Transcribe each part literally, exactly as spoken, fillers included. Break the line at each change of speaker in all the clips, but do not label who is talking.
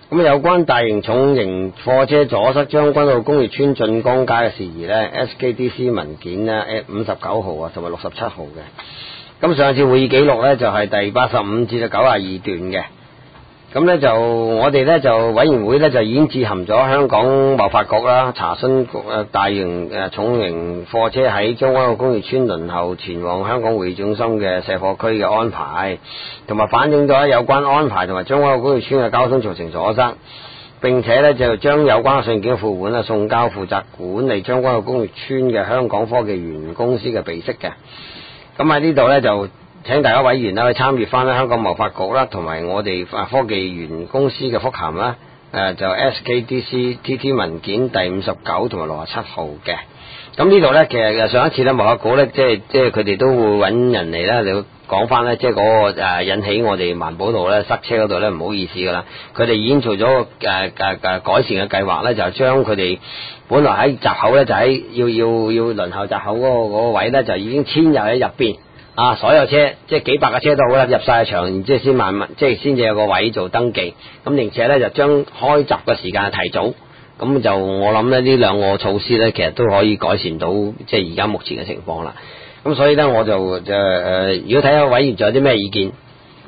咁有關大型重型貨車阻塞將軍澳工業村晉江街嘅事宜呢 S K D C 文件呢五十九號啊同埋六十七號嘅。咁上次會議記錄呢，就係第八十五至到九十二段嘅。咁呢，就我哋呢，就委員會呢，就已經致函咗香港貿發局啦，查詢誒大型誒重型貨車喺將軍澳工業村輪候前往香港會議中心嘅卸貨區嘅安排，同埋反映咗有關安排同埋將軍澳工業村嘅交通造成阻塞，並且呢，就將有關嘅信件副本啊送交負責管理將軍澳工業村嘅香港科技園公司嘅備悉嘅。咁喺呢度呢，就請大家委員啦去參閱翻咧香港貿發局啦，同埋我哋科技園公司嘅覆函啦，誒就 S K D C T T 文件第五十九同埋六十七號嘅。咁呢度咧，其實上一次咧貿發局咧，即係即係佢哋都會揾人嚟咧嚟講翻咧，即係嗰個誒引起我哋環保道咧塞車嗰度咧唔好意思噶啦，佢哋已經做咗個誒誒誒改善嘅計劃咧，就將佢哋本來喺閘口咧就喺要要要輪候閘口嗰個嗰個位咧就已經遷入喺入邊。啊！所有車即係幾百架車都好啦，入晒場，然之後先慢慢即係先至有個位做登記。咁並且咧就將開閘嘅時間提早。咁就我諗咧呢兩個措施咧，其實都可以改善到即係而家目前嘅情況啦。咁所以咧我就就誒、呃，如果睇下委員仲有啲咩意見？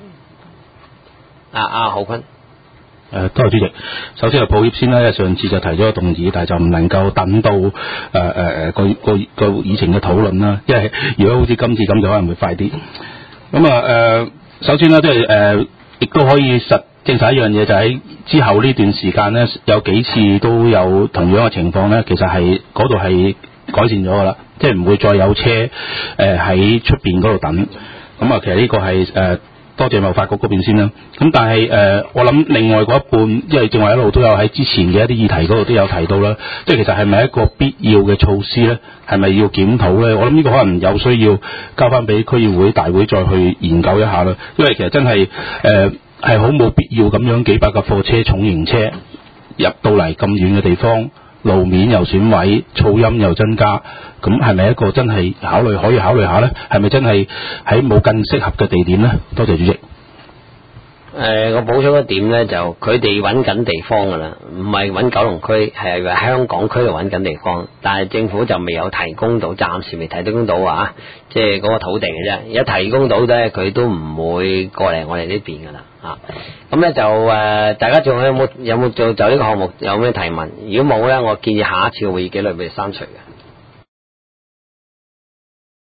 啊啊，浩坤。
誒，多謝主席。首先係抱歉先啦，因為上次就提咗個動議，但係就唔能夠等到誒誒誒個個個議程嘅討論啦。因為如果好似今次咁，就可能會快啲。咁啊誒，首先咧，即係誒，亦都可以實證實一樣嘢，就喺之後呢段時間咧，有幾次都有同樣嘅情況咧，其實係嗰度係改善咗噶啦，即係唔會再有車誒喺出邊嗰度等。咁啊，其實呢個係誒。呃多謝貿發局嗰邊先啦。咁但係誒、呃，我諗另外嗰一半，因為正話一路都有喺之前嘅一啲議題嗰度都有提到啦。即係其實係咪一個必要嘅措施咧？係咪要檢討咧？我諗呢個可能有需要交翻俾區議會大會再去研究一下啦。因為其實真係誒係好冇必要咁樣幾百架貨車重型車入到嚟咁遠嘅地方，路面又損毀，噪音又增加，咁係咪一個真係考慮可以考慮下呢？係咪真係喺冇更適合嘅地點呢？多謝主席。
誒、呃，我補充一點呢，就佢哋揾緊地方噶啦，唔係揾九龍區，係喺香港區度揾緊地方，但係政府就未有提供到，暫時未提供到啊，即係嗰個土地嘅啫。一提供到咧，佢都唔會過嚟我哋呢邊噶啦啊。咁咧就誒、呃，大家仲有冇有冇做就呢個項目有咩提問？如果冇咧，我建議下一次會議紀律俾你刪除嘅。